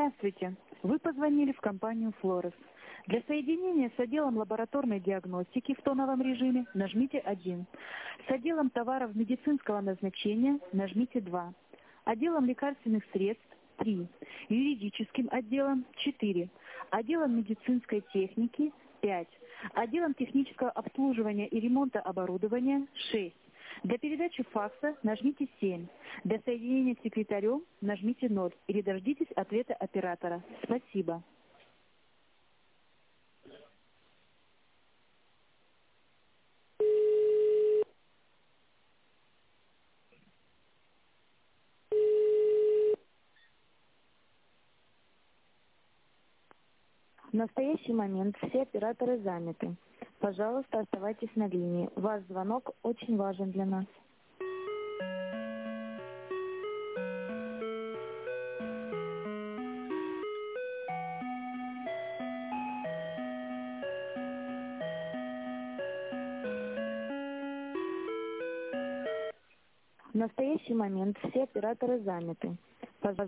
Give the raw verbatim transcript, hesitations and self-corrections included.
Здравствуйте. Вы позвонили в компанию «Флорес». Для соединения с отделом лабораторной диагностики в тоновом режиме нажмите один. С отделом товаров медицинского назначения нажмите два. Отделом лекарственных средств три. Юридическим отделом четыре. Отделом медицинской техники пять. Отделом технического обслуживания и ремонта оборудования шесть. Для передачи факса нажмите семь. Для соединения с секретарем нажмите ноль или дождитесь ответа оператора. Спасибо. В настоящий момент все операторы заняты. Пожалуйста, оставайтесь на линии. Ваш звонок очень важен для нас. В настоящий момент все операторы заняты. Пожалуйста,